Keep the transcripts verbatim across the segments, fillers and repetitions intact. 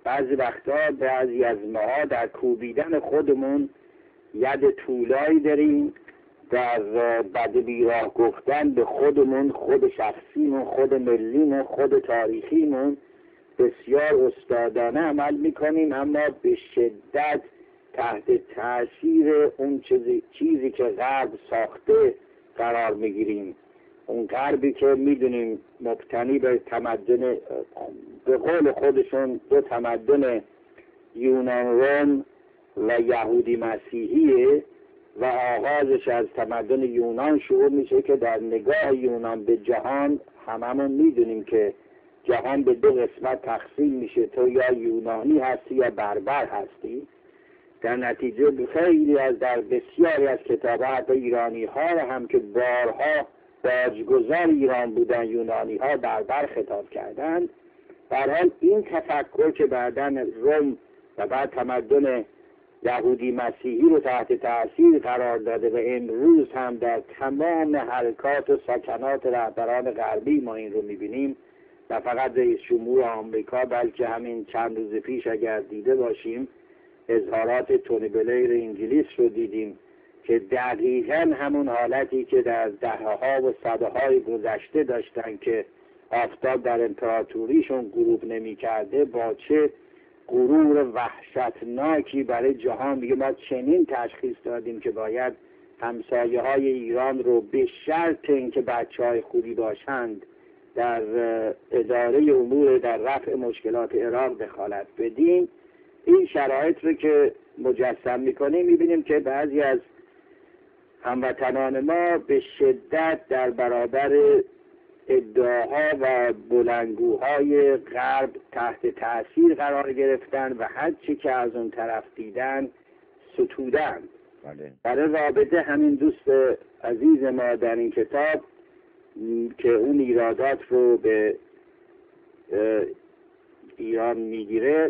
بعضی وقتا بعضی از ماها در کوبیدن خودمون ید طولایی داریم، در بد بیراه گفتن به خودمون، خود شخصیمون، خود ملیمون، خود تاریخیمون بسیار استادانه عمل میکنیم، اما به شدت تحت تاثیر اون چیزی, چیزی که غرب ساخته قرار میگیریم. اون غربی که میدونیم مبتنی به تمدن، به قول خودشون دو تمدن یونان روم و یهودی مسیحیه و آغازش از تمدن یونان شروع میشه که در نگاه یونان به جهان هممون میدونیم که جهان به دو قسمت تقسیم میشه، تو یا یونانی هستی یا بربر هستی. در نتیجه خیلی از در بسیاری از کتاب‌ها حتی ایرانی ها هم که بارها باجگذار ایران بودن یونانی ها بربر خطاب کردند. در حال این تفکر که بعداً روم و بعد تمدن یهودی مسیحی رو تحت تأثیر قرار داده و امروز هم در تمام حرکات و سکنات رهبران غربی ما این رو میبینیم، نه فقط رئیس جمهور آمریکا بلکه همین چند روز پیش اگر دیده باشیم اظهارات تونی بلیر انگلیس رو دیدیم که دقیقاً همون حالتی که در دهه‌ها و صده‌های گذشته داشتن که آفتاب در امپراتوریشون غروب نمی‌کرده، با چه غرور وحشتناکی برای جهان میگه ما چنین تشخیص دادیم که باید همسایه های ایران رو به شرط اینکه بچه های خوبی باشند در اداره امور در رفع مشکلات عراق دخالت بدیم. این شرایط رو که مجسم میکنیم میبینیم که بعضی از هموطنان ما به شدت در برابر ادعاها و بلندگوهای غرب تحت تأثیر قرار گرفتن و هر چی که از اون طرف دیدن ستودن. بله. برای رابطه همین دوست عزیز ما در این کتاب که اون ایرادات رو به ایران میگیره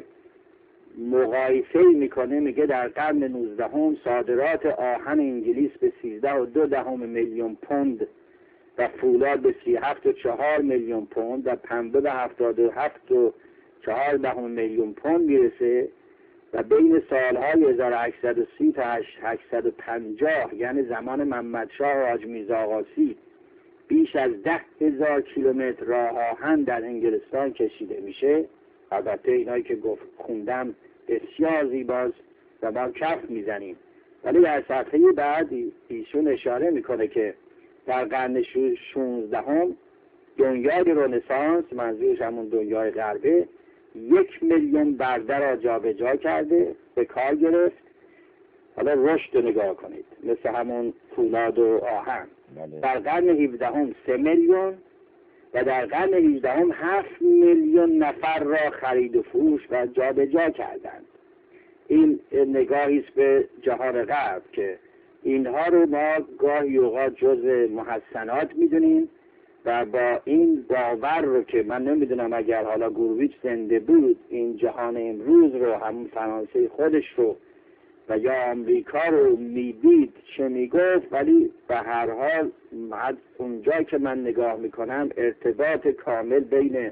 مقایسه میکنه، میگه در قرن نوزدهم صادرات آهن انگلیس به سیزده و دو دهم میلیون پوند و فولاد به سی هفت و چهار میلیون پوند و پنبه به هفتاد و هفت و چهار دهم میلیون پوند میرسه و بین سالهای هزار و هشتصد و سی تا هشتصد و پنجاه یعنی زمان محمدشاه و حاج میرزا آقاسی بیش از ده هزار کیلومتر راه آهن در انگلستان کشیده میشه. البته اینایی که گفت خوندم بسیار زیباست و ما کف میزنیم، ولی در صفحه بعد ایشون اشاره میکنه که در قرن شانزدهم دنیای رنسانس، منظورش همون دنیای غربه، یک میلیون برده را جابجا کرده، به کار گرفت. حالا رشد رو نگاه کنید، مثل همون فولاد و آهن. بله. در قرن هفدهم سه میلیون و در قرن هجدهم هفت میلیون نفر را خرید و فروش و جابجا کردند. این نگاهی است به جهان غرب که اینها رو ما گاهی اوقات جز محسنات میدونیم و با این باور رو که من نمیدونم اگر حالا گرویچ زنده بود این جهان امروز رو، همون فرانسه خودش رو و یا آمریکا رو میدید چه میگفت، ولی به هر حال اونجا که من نگاه میکنم ارتباط کامل بین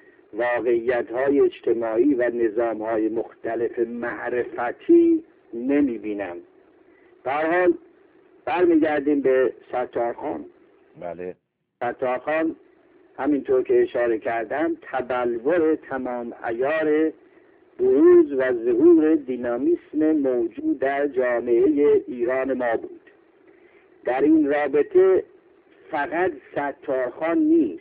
واقعیت‌های اجتماعی و نظام‌های مختلف معرفتی نمیبینم. به هر حال برمیگردیم به ستارخان. بله. ستارخان همینطور که اشاره کردم تبلور تمام عیار بروز و ظهور دینامیسم موجود در جامعه ایران ما بود. در این رابطه فقط ستارخان نیست،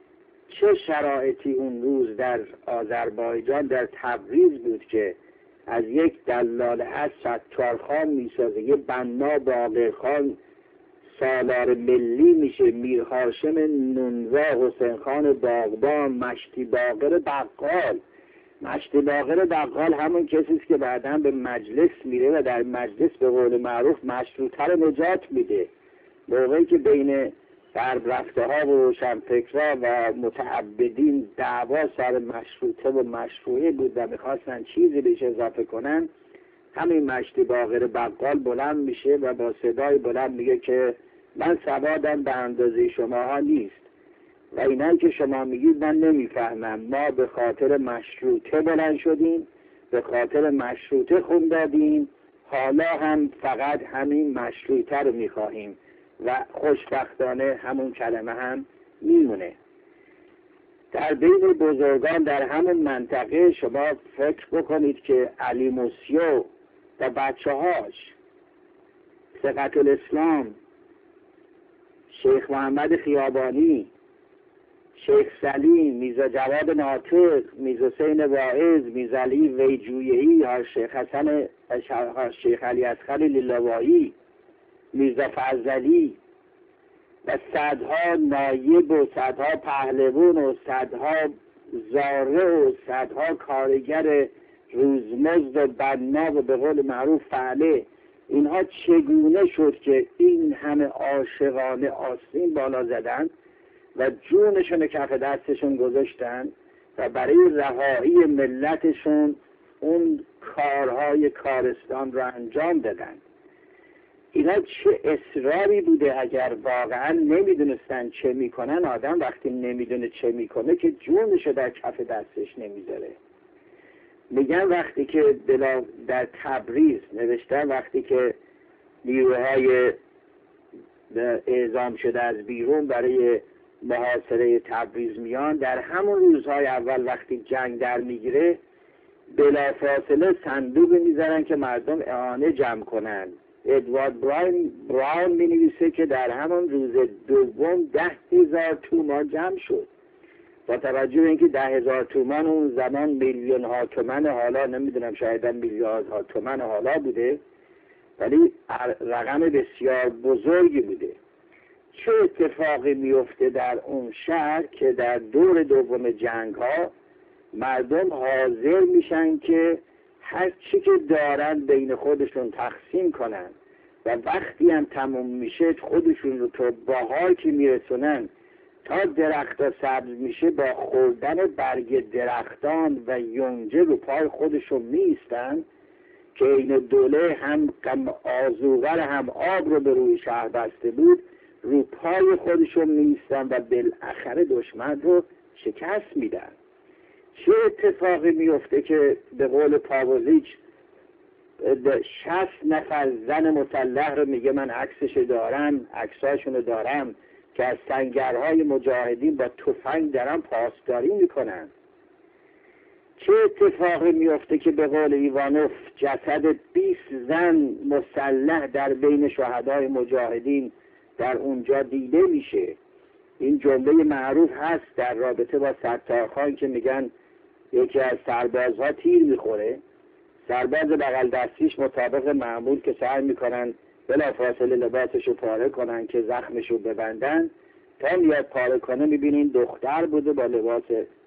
چه شرایطی اون روز در آذربایجان در تبریز بود که از یک دلال از ستارخان میسازه، یه بنا باقرخان سالار ملی میشه، میر هاشم نونزا، حسین خان باغبان، مشتی باقر بقال. مشتی باقر بقال همون کسی است که بعداً به مجلس میره و در مجلس به قول معروف مشروطه رو نجات میده. موقعی که بین غرب رفته ها و روشنفکرها و متعبدین دعوا سر مشروطه و مشروعه بود و میخواستن چیزی بهش اضافه کنن، همین مشتی باقر بقال بلند میشه و با صدای بلند میگه که من سوادم به اندازه شماها نیست، و اینایی که شما میگید من نمیفهمم. ما به خاطر مشروطه بلند شدیم، به خاطر مشروطه خون دادیم، حالا هم فقط همین مشروطه رو میخواهیم و خوشبختانه همون کلمه هم میمونه. در بین بزرگان در همون منطقه شما فکر بکنید که علی موسیو و بچه هاش، ثقت الاسلام، شیخ محمد خیابانی، شیخ سلیم، میرزا جواد ناطق، میرزا حسین واعظ، میرزا علی ویجویهی، ها شیخ حسن، ها شیخ علی اصغر لیلاوایی، میرزا فضلی و صدها نایب و صدها پهلوان و صدها زاره و صدها کارگر روزمزد و بنا و به قول معروف فعله، اینها چگونه شد که این همه عاشقانه آستین بالا زدن و جونشون کف دستشون گذاشتن و برای رهایی ملتشون اون کارهای کارستان رو انجام دادن. اینا چه اصراری بوده. اگر واقعا نمیدونستن چه میکنن، آدم وقتی نمیدونه چه میکنه که جونشو در کف دستش نمیذاره. میگن وقتی که بلا در تبریز نوشتن وقتی که نیروهای اعزام شده از بیرون برای محاصره تبریز میان، در همون روزهای اول وقتی جنگ در میگیره بلافاصله صندوق میذارن که مردم اعانه جمع کنن. ادوارد براون براون می نویسه که در همون روز دوم ده هزار تومان جمع شد. با توجه به اینکه ده هزار تومان اون زمان میلیون ها تومان، حالا نمیدونم شاید میلیارد ها تومان حالا بوده، ولی رقم بسیار بزرگی بوده. چه اتفاقی میفته در اون شهر که در دور دوم جنگ ها مردم حاضر میشن که هر چی که دارن بین خودشون تقسیم کنن و وقتی هم تموم میشه خودشون رو تو بهار که میرسونن تا درختها سبز میشه با خوردن برگ درختان و یونجه رو پای خودشون میستن که این دوله هم کم آذوقه هم آب رو به روی شهر بسته بود، رو پای خودشون میستن و بالاخره دشمن رو شکست میدن. چه اتفاقی میفته که به قول پاوزیچ شصت نفر زن مسلح رو میگه من عکسشو دارم، عکساشونو دارم که از سنگرهای مجاهدین با تفنگ دارن پاسداری میکنن. چه اتفاقی میفته که به قول ایوانوف جسد بیست زن مسلح در بین شهدای مجاهدین در اونجا دیده میشه. این جمله معروف هست در رابطه با ستارخان که میگن یکی از سربازها تیر میخوره، سرباز بغل دستیش مطابق معمول که سعی میکنن بلافاصله لباسشو پاره کنن که زخمشو ببندن، تا میاد پاره کنه میبینین دختر بوده با لباس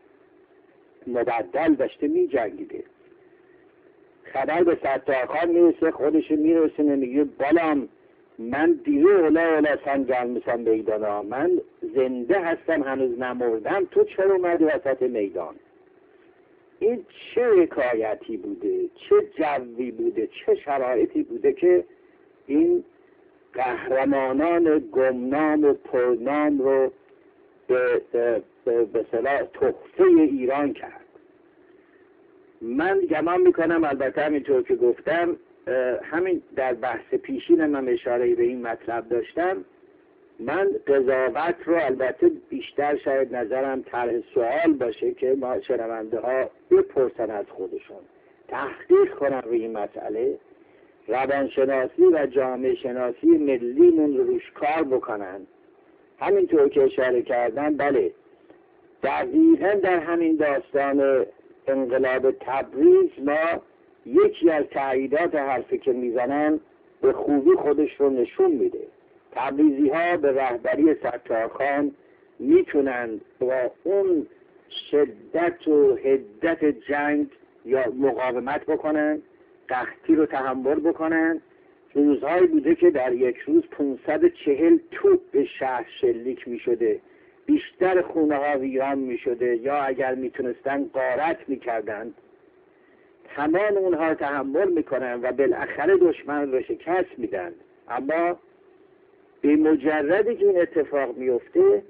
مبدل داشته میجنگیده. خبر به ستارخان میرسه، خودشو میرسونه میگه بالام من دیگه اولا اولا سنجل میسم میدانا، من زنده هستم هنوز نمردم، تو چرا اومدی وسط میدان؟ این چه حکایتی بوده، چه جوی بوده، چه شرایطی بوده که این قهرمانان گمنام و پرنام رو به به به صلاح تحفه ایران کرد. من گمان میکنم البته همینطور که گفتم همین در بحث پیشین من اشاره به این مطلب داشتم، من قضاوت رو البته بیشتر شاید نظرم طرح سوال باشه که ما شنونده ها بپرسن از خودشون، تحقیق کنن روی این مسئله، روانشناسی و جامعه شناسی ملیمون رو روش کار بکنن. همینطور که اشاره کردن، بله دقیقاً در همین داستان انقلاب تبریز ما یکی از تأییدات حرفی که میزنن به خوبی خودش رو نشون میده. تبریزی ها به رهبری ستارخان میتونن با اون شدت و حدت جنگ یا مقاومت بکنن، قحطی رو تحمل بکنن. روزهایی بوده که در یک روز پانصد و چهل توپ به شهر شلیک میشده، بیشتر خونه ها ویران میشده یا اگر میتونستن غارت میکردن. تمام اونها تحمل میکنن و بالاخره دشمن رو شکست میدن. اما به مجردی که این اتفاق میفته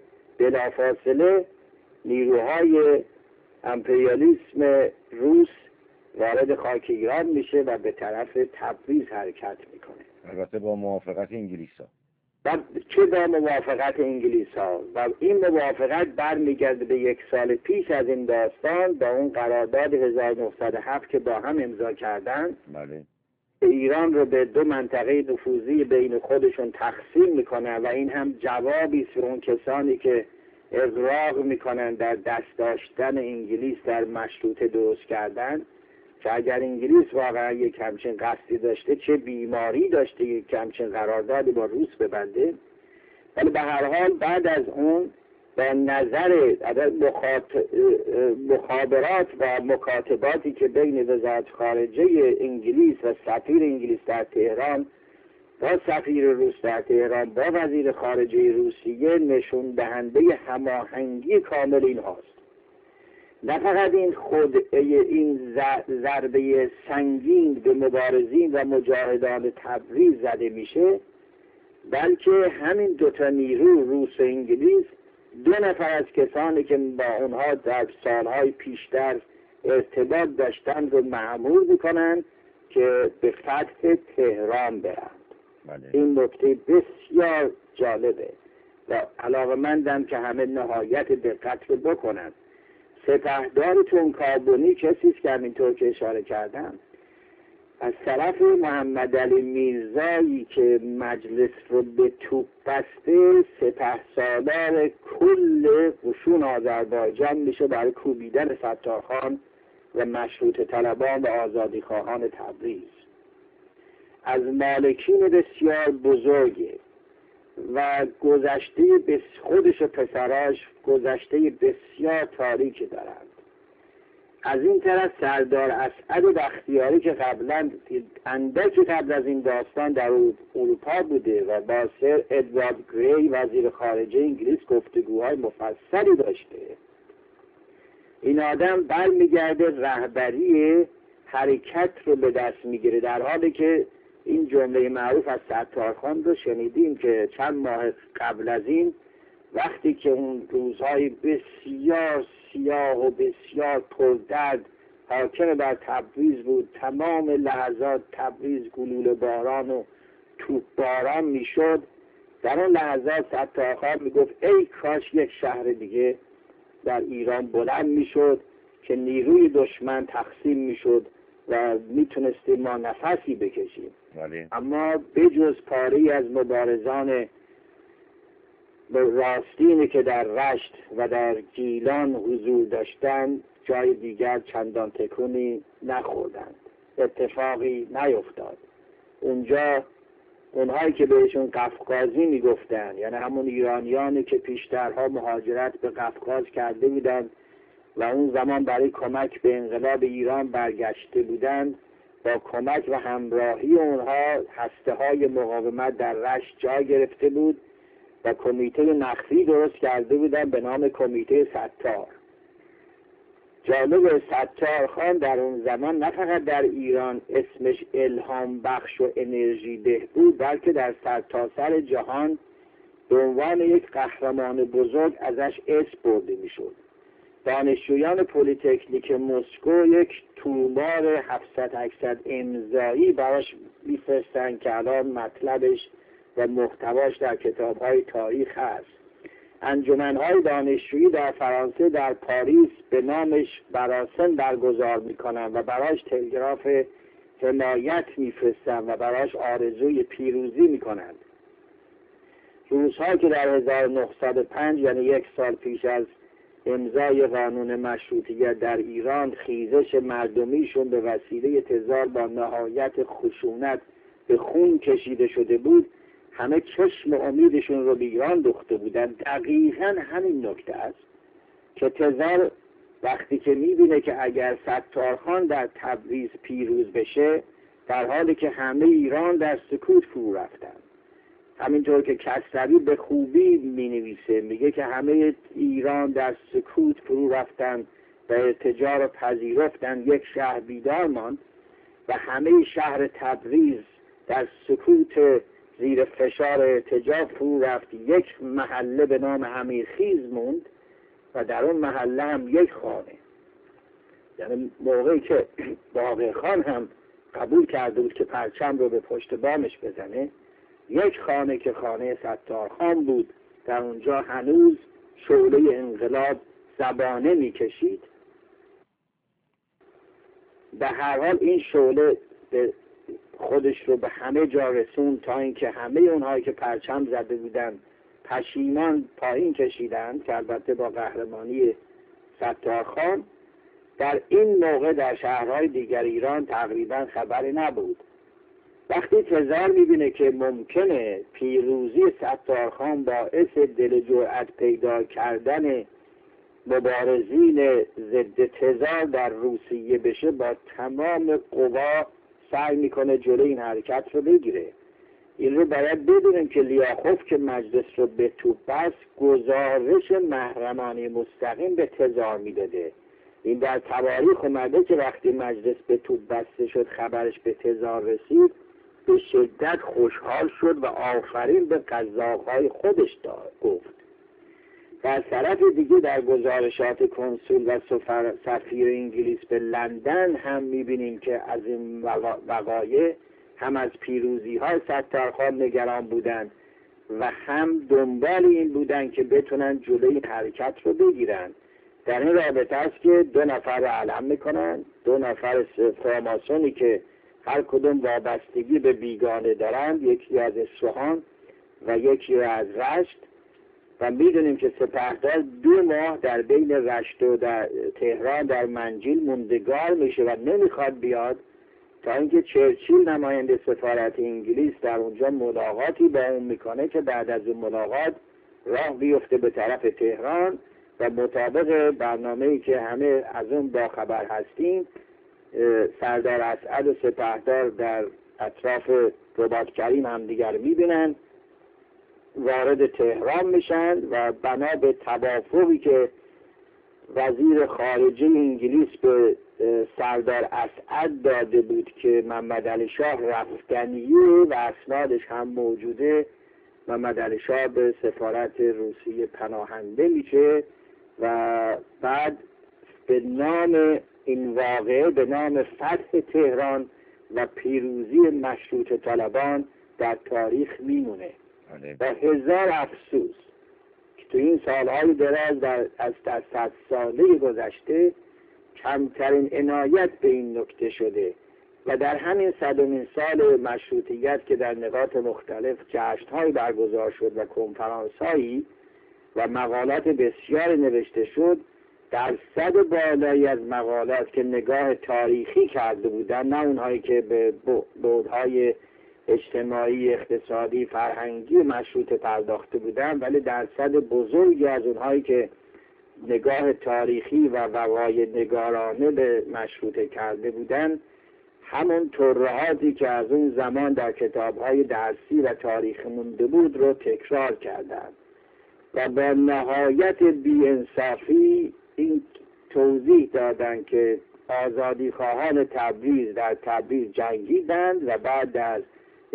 بلافاصله نیروهای امپریالیسم روس وارد خاک ایران میشه و به طرف تبریز حرکت میکنه. البته با موافقت انگلیس ها. و چه با موافقت انگلیس ها و این موافقت برمیگرده به یک سال پیش از این داستان با اون قرارداد هزار و نهصد و هفت که با هم امضا کردن. بله. ایران رو به دو منطقه نفوذی بین خودشون تقسیم میکنن و این هم جوابی است به اون کسانی که اغراق میکنن در دست داشتن انگلیس در مشروطه درست کردن، که اگر انگلیس واقعا یک همچین قصدی داشته چه بیماری داشته یک همچین قراردادی با روس ببنده. ولی به هر حال بعد از اون به نظر مخابرات و مکاتباتی که بین وزارت خارجه انگلیس و سفیر انگلیس در تهران با سفیر روس در تهران با وزیر خارجه روسیه نشون دهنده هماهنگی کامل این هاست. نه فقط این خود این ضربه سنگین به مبارزین و مجاهدان تبریز زده میشه، بلکه همین دوتا نیرو روس و انگلیس دو نفر از کسانی که با اونها در سالهای پیشتر ارتباط داشتن رو مأمور میکنن که به فتح تهران برند. بله. این نکته بسیار جالبه و علاقه‌مندم که همه نهایت دقت رو بکنن. سپهدار تونکابونی کسی است که همینطور که اشاره کردم از طرف محمد علی میرزایی که مجلس رو به توپ بسته سپهسالار کل قشون آذربایجان میشه برای کوبیدن ستارخان و مشروطه طلبان و آزادی خواهان تبریز. از مالکین بسیار بزرگه و گذشته بس خودش و پسراش گذشته بسیار تاریکی دارند. از این طرف سردار اسعد بختیاری که قبلا اندکی قبل از این داستان در اروپا بوده و با سر ادوارد گری وزیر خارجه انگلیس گفتگوهای مفصلی داشته، این آدم برمیگرده رهبری حرکت رو به دست میگیره، در حالی که این جمله معروف از ستارخان رو شنیدیم که چند ماه قبل از این وقتی که اون روزهای بسیار سیاه و بسیار پردرد حاکم بر تبریز بود، تمام لحظات تبریز گلوله باران و توپ باران میشد، در اون لحظات ستارخان میگفت ای کاش یک شهر دیگه در ایران بلند میشد که نیروی دشمن تقسیم میشد و میتونستیم ما نفسی بکشیم. بله. اما بجز پاری از مبارزان به راستینی که در رشت و در گیلان حضور داشتند جای دیگر چندان تکونی نخوردند، اتفاقی نیفتاد. اونجا اونهایی که بهشون قفقازی میگفتن، یعنی همون ایرانیانی که پیشترها مهاجرت به قفقاز کرده بودند و اون زمان برای کمک به انقلاب ایران برگشته بودند، با کمک و همراهی اونها هسته های مقاومت در رشت جا گرفته بود و کمیته مخفی درست کرده بودن به نام کمیته ستار. جالب، ستار خان در اون زمان نه فقط در ایران اسمش الهام بخش و انرژی ده بود، بلکه در سرتاسر جهان به عنوان یک قهرمان بزرگ ازش اسم برده میشد. دانشجویان پلی‌تکنیک مسکو یک تومار هفتصد هشتصد امضایی براش میفرستن که الان مطلبش و محتواش در کتاب‌های تاریخ هست. انجمن‌های دانشجویی در فرانسه در پاریس به نامش مراسم برگزار می‌کنن و براش تلگراف حمایت میفرستن و براش آرزوی پیروزی می‌کنند. روزها که در هزار و نهصد و پنج یعنی یک سال پیش از امضای قانون مشروطیت در ایران خیزش مردمیشون به وسیله تظاهر با نهایت خشونت به خون کشیده شده بود، همه چشم امیدشون رو به ایران دوخته بودن. دقیقاً همین نکته است که تظاهر وقتی که میبینه که اگر ستارخان در تبریز پیروز بشه، در حالی که همه ایران در سکوت فرو رفتن، همینطور که کسروی به خوبی می نویسه، میگه که همه ایران در سکوت فرو رفتن و ارتجاع را پذیرفتن، یک شهر بیدار ماند و همه شهر تبریز در سکوت زیر فشار ارتجاع فرو رفت، یک محله به نام امیرخیز موند و در اون محله هم یک خانه. یعنی موقعی که باقر خان هم قبول کرده بود که پرچم رو به پشت بامش بزنه، یک خانه که خانه ستارخان بود در اونجا هنوز شعله انقلاب زبانه میکشید. به هر حال این شعله به خودش رو به همه جا رسون تا اینکه همه اونهایی که پرچم زده بودن پشیمان پایین کشیدن، که البته با قهرمانی ستارخان. در این موقع در شهرهای دیگر ایران تقریبا خبری نبود. وقتی تزار میبینه که ممکنه پیروزی ستارخان باعث دل جرأت پیدا کردن مبارزین ضد تزار در روسیه بشه، با تمام قوا سعی میکنه جلوی این حرکت رو بگیره. این رو باید بدونیم که لیاخوف که مجلس رو به توپ بست، گزارش محرمانه مستقیم به تزار میداده. این در تواریخ اومده که وقتی مجلس به توپ بسته شد خبرش به تزار رسید، به شدت خوشحال شد و آفرین به قزاق‌های خودش داد گفت. و از طرف دیگه در گزارشات کنسول و سفیر انگلیس به لندن هم میبینیم که از این وقایع هم از پیروزی های ستارخان نگران بودند و هم دنبال این بودند که بتونن جلوی حرکت رو بگیرن. در این رابطه است که دو نفر رو علم میکنن، دو نفر فراماسونی که هر کدوم وابستگی به بیگانه دارند، یکی از اصفهان و یکی از رشت. و میدونیم که سپهدار دو ماه در بین رشت و در تهران در منجیل موندگار میشه و نمیخواد بیاد تا اینکه چرچیل نماینده سفارت انگلیس در اونجا ملاقاتی با اون میکنه که بعد از اون ملاقات راه بیفته به طرف تهران و مطابق برنامه‌ای که همه از اون با خبر هستیم، سردار اسعد و سپهدار در اطراف رباط کریم هم دیگر میبینن، وارد تهران میشن و بنا به توافقی که وزیر خارجه انگلیس به سردار اسعد داده بود که محمد علی شاه رفتنیه و اسنادش هم موجوده، محمد علی شاه به سفارت روسیه پناهنده میشه و بعد به نام این واقعه، به نام فتح تهران و پیروزی مشروط طلبان در تاریخ میمونه. و هزار افسوس که تو این سالهای دراز در از در صد ساله گذشته کمترین عنایت به این نکته شده و در همین صدمین سال مشروطیت که در نقاط مختلف جشن‌هایی برگزار شد و کنفرانس‌هایی و مقالات بسیار نوشته شد، در صد بالایی از مقالات که نگاه تاریخی کرده بودن، نه اونهایی که به بعدهای اجتماعی، اقتصادی، فرهنگی و مشروط پرداخته بودن، ولی درصد بزرگی از اونهایی که نگاه تاریخی و وقایع نگارانه به مشروطه کرده بودن، همون ترهاتی که از اون زمان در کتاب‌های درسی و تاریخ مونده بود رو تکرار کردند و با نهایت بی‌انصافی این توضیح دادند که آزادی خواهان تبریز در تبریز جنگیدند و بعد در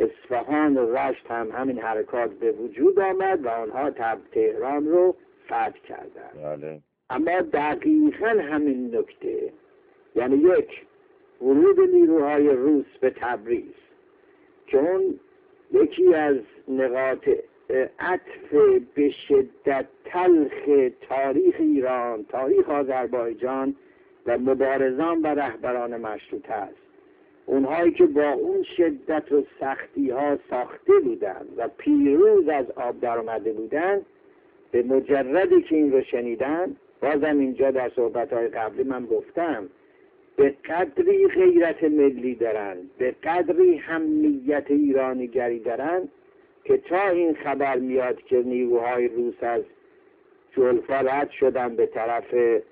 اصفهان و رشت هم همین حرکات به وجود آمد و آنها تب تهران رو فتح کردند. بله. اما دقیقاً همین نکته، یعنی یک، ورود نیروهای روس به تبریز که اون یکی از نقاط عطف به شدت تلخ تاریخ ایران، تاریخ آذربایجان و مبارزان و رهبران مشروطه است. اونهایی که با اون شدت و سختی ها ساخته بودند و پیروز از آب در آمده بودند، به مجردی که این رو شنیدن، بازم اینجا در صحبت‌های قبلی من گفتم، به قدری غیرت ملی دارن، به قدری همیت ایرانیگری دارن که تا این خبر میاد که نیروهای روس از جلفا رد شدن به طرف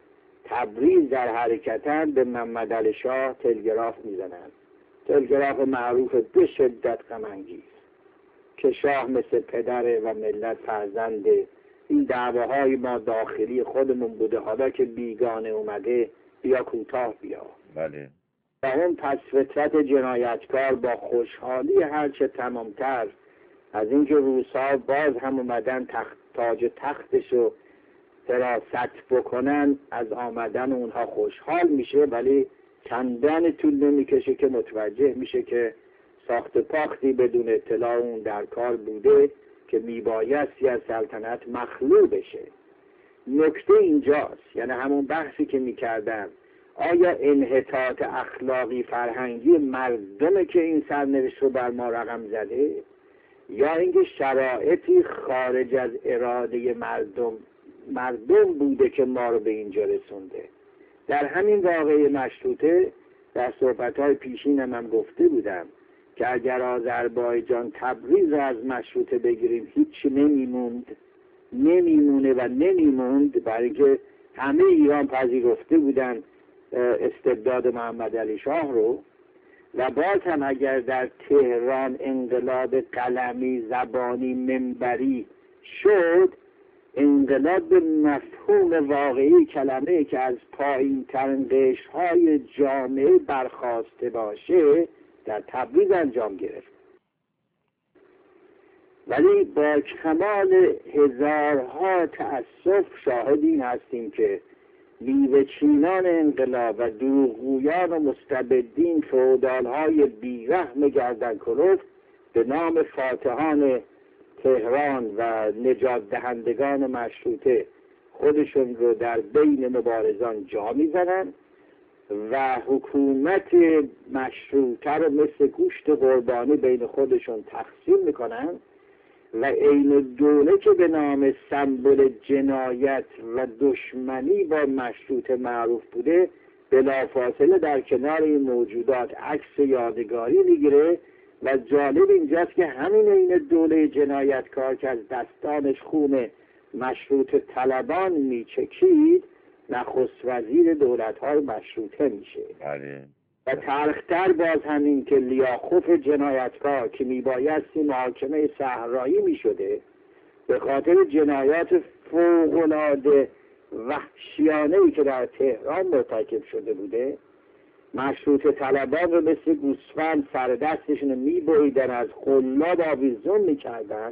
تبریز در حرکتن، به محمد علی شاه تلگراف میزنن، تلگراف معروف به شدت غم‌انگیز که شاه مثل پدره و ملت فرزنده، این دعواهای ما داخلی خودمون بوده، حالا که بیگانه اومده بیا کوتاه بیا. بله. و اون پس فطرت جنایتکار با خوشحالی هرچه تمامتر از اینکه روس‌ها باز هم اومدن تخت تاج تختش رو حراست بکنن، از آمدن اونها خوشحال میشه، ولی چندان طول نمیکشه که متوجه میشه که ساخت پاختی بدون اطلاع اون در کار بوده که میبایستی از سلطنت مخلوع بشه. نکته اینجاست، یعنی همون بحثی که میکردم، آیا انحطاط اخلاقی فرهنگی مردمه که این سرنوشت رو بر ما رقم زده، یا اینکه شرایطی خارج از اراده مردم مردم بوده که ما رو به اینجا رسونده؟ در همین واقعه مشروطه در صحبت‌های پیشینم هم گفته بودم که اگر آذربایجان تبریز از مشروطه بگیریم هیچ نمیموند، نمیمونه و نمیموند، برای که همه ایران پذیرفته بودن استبداد محمد علی شاه رو. و باز هم اگر در تهران انقلاب قلمی زبانی منبری شد، انقلاب به مفهوم واقعی کلمه که از پایین ترین قشرهای جامعه برخاسته باشه در تبریز انجام گرفت. ولی با کمال هزارها تأسف شاهد این هستیم که میوه چینان انقلاب و دروغگویان و مستبدین، فئودال‌های بیرحم گردن کلفت به نام فاتحان تهران و نجات دهندگان مشروطه خودشون رو در بین مبارزان جا میزنن و حکومت مشروطه رو مثل گوشت قربانی بین خودشون تقسیم میکنن و عین دوله که به نام سمبل جنایت و دشمنی با مشروطه معروف بوده، بلافاصله در کنار این موجودات عکس یادگاری میگیره. و جالب اینجاست که همین عین دوله جنایتکار که از دستانش خون مشروط طلبان میچکید، نخست وزیر دولت‌های مشروطه میشه. بله. و تلختر باز همین که لیاخوف جنایتکار که میبایستی محاکمه صحرایی میشده، به خاطر جنایات فوق‌العاده وحشیانه‌ای که در تهران مرتکب شده بوده، مشروط طلبان رو مثل گوسفند سر دستشون رو میبریدن، از خلاب آویزون میکردن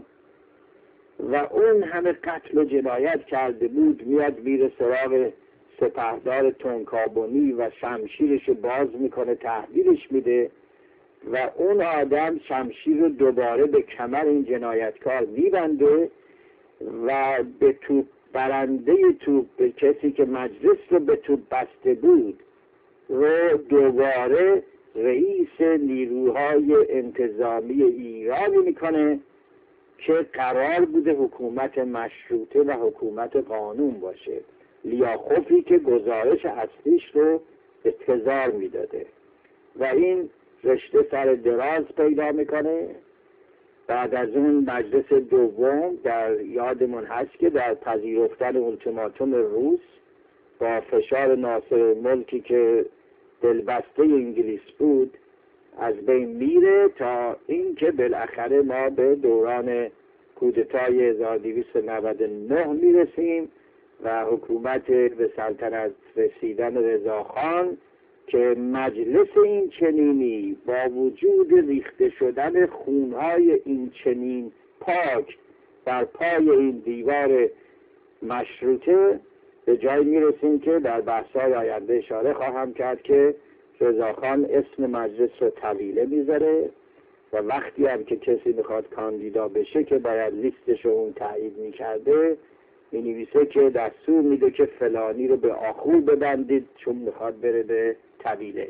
و اون همه قتل و جنایت کرده بود، میاد میره سراغ سپهدار تنکابونی و شمشیرش رو باز میکنه، تحویلش میده و اون آدم شمشیر رو دوباره به کمر این جنایتکار میبنده و به توپ برنده توپ، به کسی که مجلس رو به توپ بسته بود، رو دوباره رئیس نیروهای انتظامی ایرانی میکنه که قرار بوده حکومت مشروطه و حکومت قانون باشه. لیاخوفی که گزارش اصلیش رو به تزار میداده و این رشته سر دراز پیدا میکنه. بعد از اون مجلس دوم در یادمون هست که در پذیرفتن اولتیماتوم روس با فشار ناصر ملکی که دلبسته انگلیس بود از بین میره، تا اینکه بالاخره ما به دوران کودتای هزار و دویست و نود و نه میرسیم و حکومت به سلطنت رسیدن رضاخان که مجلس این چنینی با وجود ریخته شدن خونهای این چنین پاک بر پای این دیوار مشروطه به جای میرسیم که در بحث‌های آینده اشاره خواهم کرد که رضاخان اسم مجلس رو طویله میذاره و وقتی هم که کسی میخواد کاندیدا بشه که باید لیستش رو اون تایید میکرده، مینویسه که دستور میده که فلانی رو به آخور ببندید چون میخواد بره به طویله.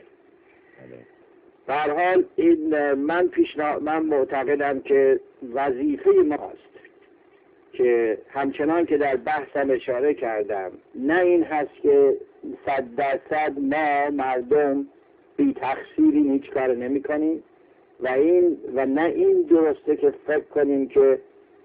به هر حال این من پیشنا من معتقدم که وظیفه ماست که همچنان که در بحثم اشاره کردم، نه این هست که صد درصد ما مردم بی تقصیری هیچ کار نمی کنیم و این و نه این درسته که فکر کنیم که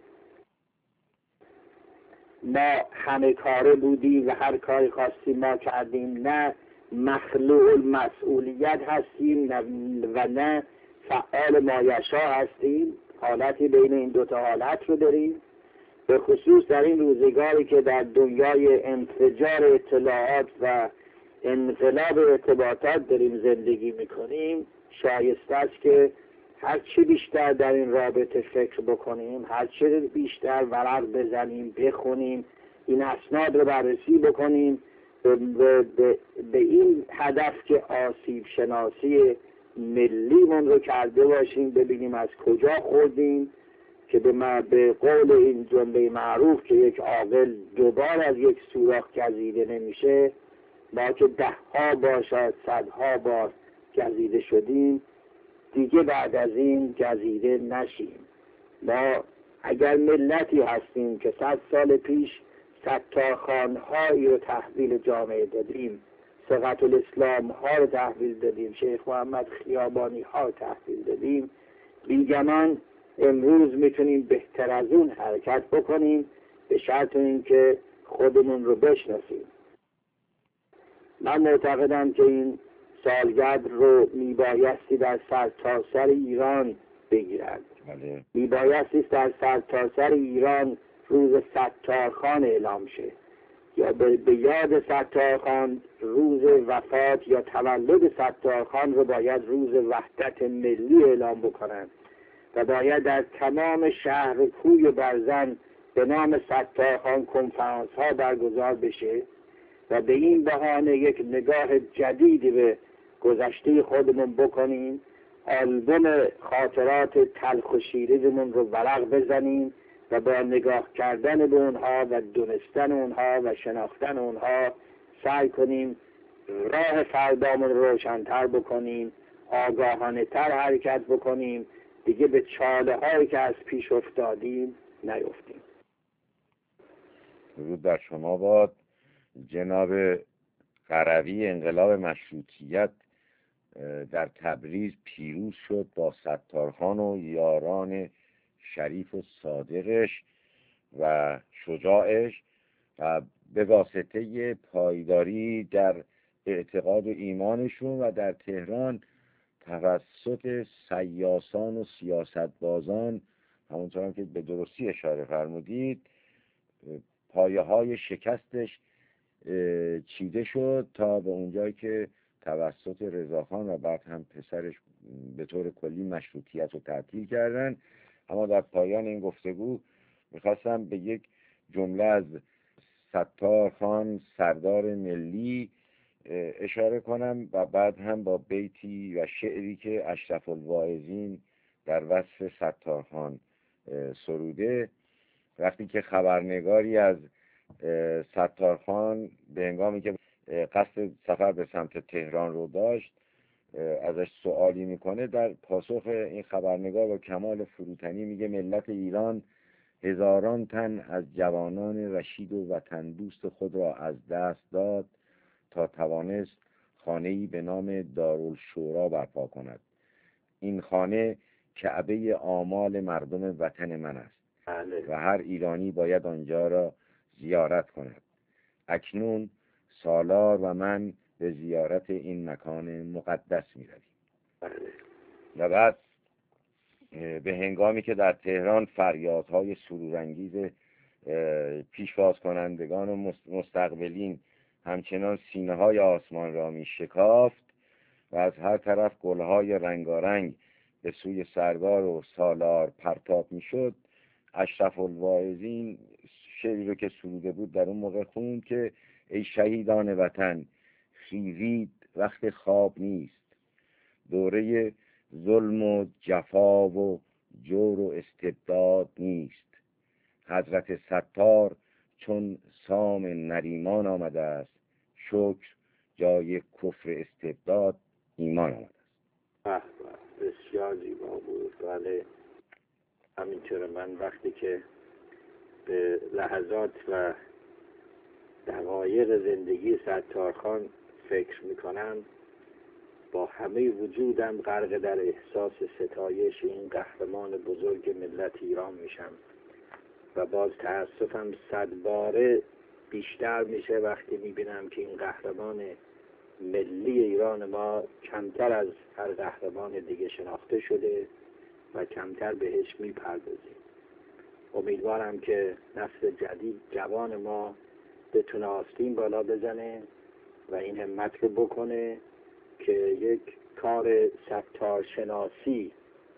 ما همه کاره بودیم و هر کاری خواستیم ما کردیم. نه مخلوع مسئولیت هستیم و نه فعال مایشا هستیم. حالتی بین این دوتا حالت رو داریم، به خصوص در این روزگاری که در دنیای انفجار اطلاعات و انقلاب ارتباطات داریم زندگی میکنیم. شایسته است که هر چی بیشتر در این رابطه فکر بکنیم، هر چی بیشتر ورق بزنیم، بخونیم، این اسناد رو بررسی بکنیم، به, به, به, به این هدف که آسیب شناسی ملیمون رو کرده باشیم، ببینیم از کجا خوردیم، که به, ما به قول این جمله معروف که یک عاقل دوبار از یک سوراخ گزیده نمیشه، ما که ده ها باشد صدها بار گزیده شدیم، دیگه بعد از این گزیده نشیم. ما اگر ملتی هستیم که صد سال پیش ستارخوان‌هایی رو تحویل جامعه دادیم، ثقة الاسلام ها رو تحویل دادیم، شیخ محمد خیابانی ها رو تحویل دادیم، بیگمان امروز میتونیم بهتر از اون حرکت بکنیم، به شرط اینکه خودمون رو بشناسیم. من معتقدم که این سالگرد رو میبایستی در سرتاسر ایران بگیرد. بله. میبایستی در سرتاسر ایران روز ستارخان اعلام شه، یا به یاد ستارخان روز وفات یا تولد ستارخان رو باید روز وحدت ملی اعلام بکنند و باید در تمام شهر کوی برزن به نام ستارخان کنفرانس ها برگزار بشه و به این بهانه یک نگاه جدیدی به گذشته خودمون بکنیم، آلبوم خاطرات تلخ و شیرینمون رو ورق بزنیم و با نگاه کردن به اونها و دونستن اونها و شناختن اونها سعی کنیم راه فردامون رو روشن‌تر بکنیم، آگاهانه تر حرکت بکنیم، دیگه به چاله هایی که از پیش افتادیم نیفتیم. درود بر شما باد. جناب قروی انقلاب مشروطیت در تبریز پیروز شد با ستارخان و یاران شریف و صادقش و شجاعش و به واسطه پایداری در اعتقاد و ایمانشون و در تهران توسط سیاسان و سیاستبازان، همونطور هم که به درستی اشاره فرمودید، پایه های شکستش چیده شد تا به اونجایی که توسط رضاخان و بعد هم پسرش به طور کلی مشروطیت رو تعطیل کردن. اما در پایان این گفتگو میخواستم به یک جمله از ستارخان سردار ملی اشاره کنم و بعد هم با بیتی و شعری که اشرف الواعظین در وصف ستارخان سروده. وقتی که خبرنگاری از ستارخان به هنگامی که قصد سفر به سمت تهران رو داشت ازش سوالی میکنه، در پاسخ این خبرنگار با کمال فروتنی میگه ملت ایران هزاران تن از جوانان رشید و وطن دوست خود را از دست داد تا توانست خانه‌ای به نام دارالشورا برپا کند. این خانه کعبه آمال مردم وطن من است و هر ایرانی باید آنجا را زیارت کند. اکنون سالار و من به زیارت این مکان مقدس می رویم. و بعد به هنگامی که در تهران فریادهای سرورانگیز پیشواز کنندگان و مستقبلین همچنان سینه های آسمان را می شکافت و از هر طرف گلهای رنگارنگ به سوی سردار و سالار پرتاب می شد، اشرف الواعظین شعری رو که سروده بود در اون موقع خوند که ای شهیدان وطن خیزید وقت خواب نیست، دوره ظلم و جفا و جور و استبداد نیست، حضرت ستار چون سام نریمان آمده است، شکر جای کفر استبداد ایمان آمده است. بسیار زیبا بود. بله، همینطور من وقتی که به لحظات و دقایق زندگی ستارخان فکر میکنم، با همه وجودم غرق در احساس ستایش این قهرمان بزرگ ملت ایران میشم و باز تأسفم صد باره بیشتر میشه وقتی میبینم که این قهرمان ملی ایران ما کمتر از هر قهرمان دیگه شناخته شده و کمتر بهش میپردازیم. امیدوارم که نسل جدید جوان ما بتونه آستین بالا بزنه و این همت رو بکنه که یک کار ستار شناسی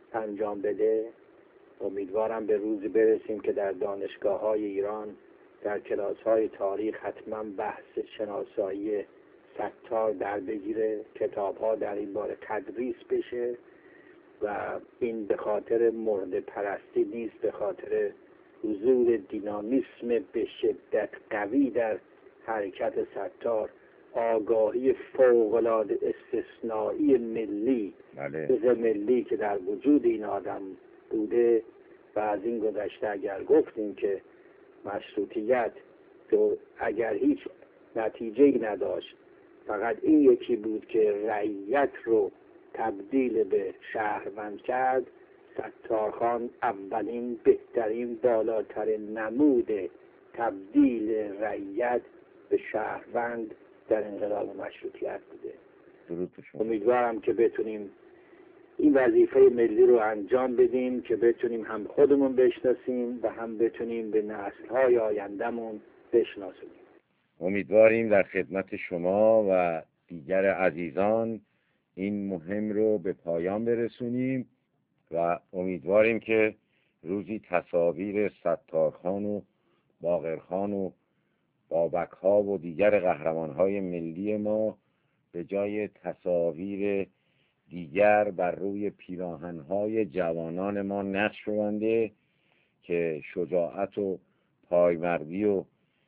انجام بده. امیدوارم به روزی برسیم که در دانشگاه های ایران، در کلاس های تاریخ حتما بحث شناسایی ستار در بگیره، کتاب ها در این باره تدریس بشه و این به خاطر مورد پرستی نیست، به خاطر حضور دینامیسم به شدت قوی در حرکت ستار، آگاهی فوق‌العاده استثنایی ملی بله. ملی که در وجود این آدم بوده. و از این گذشته اگر گفتیم که مشروطیت تو اگر هیچ نتیجه‌ای نداشت، فقط این یکی بود که رعیت رو تبدیل به شهروند کرد، ستارخان اولین، بهترین، بالاترین نمود تبدیل رعیت به شهروند در انقلاب مشروطیت بوده. امیدوارم که بتونیم این وظیفه ملی رو انجام بدیم که بتونیم هم خودمون بشناسیم و هم بتونیم به نسل‌های آیندهمون بشناسیم. امیدواریم در خدمت شما و دیگر عزیزان این مهم رو به پایان برسونیم و امیدواریم که روزی تصاویر ستارخان و باقرخان و بابک‌ها و دیگر قهرمان‌های ملی ما به جای تصاویر دیگر بر روی پیراهن‌های جوانان ما نقش بنده که شجاعت و پایمردی و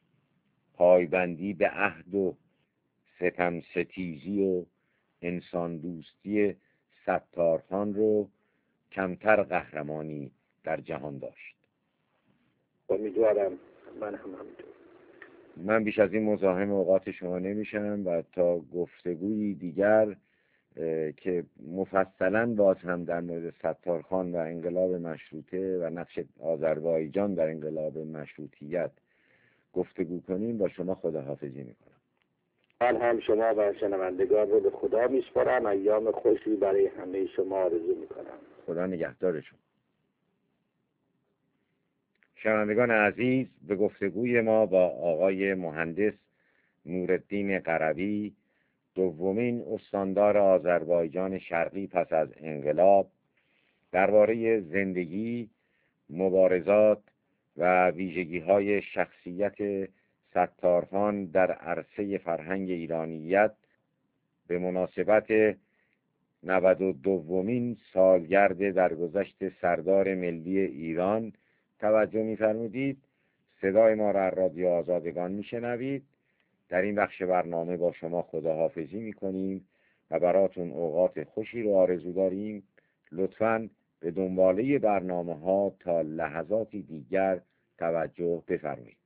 پایبندی به عهد و ستم ستیزی و انسان دوستی ستارخان رو کمتر قهرمانی در جهان داشت. امیدوارم. من هم همینطور. من بیش از این مزاحم اوقات شما نمیشم و تا گفتگویی دیگر که مفصلا باز هم در مورد ستارخان و انقلاب مشروطه و نقش آذربایجان در انقلاب مشروطیت گفتگو کنیم با شما خداحافظی میکنم. من هم شما و شنوندگان رو به خدا میسپارم. ایام خوشی برای همه شما آرزو میکنم. خدا نگهدارشون. شنوندگان عزیز، به گفتگوی ما با آقای مهندس نورالدین قروی، دومین استاندار آذربایجان شرقی پس از انقلاب، درباره زندگی، مبارزات و ویژگی‌های شخصیت ستارخان در عرصه فرهنگ ایرانیت به مناسبت نود و دومین سالگرد درگذشت سردار ملی ایران توجه می‌فرمودید. صدای ما را رادیو آزادگان میشنوید. در این بخش برنامه با شما خداحافظی میکنیم و براتون اوقات خوشی رو آرزو داریم. لطفاً به دنباله برنامه ها تا لحظاتی دیگر توجه بفرمایید.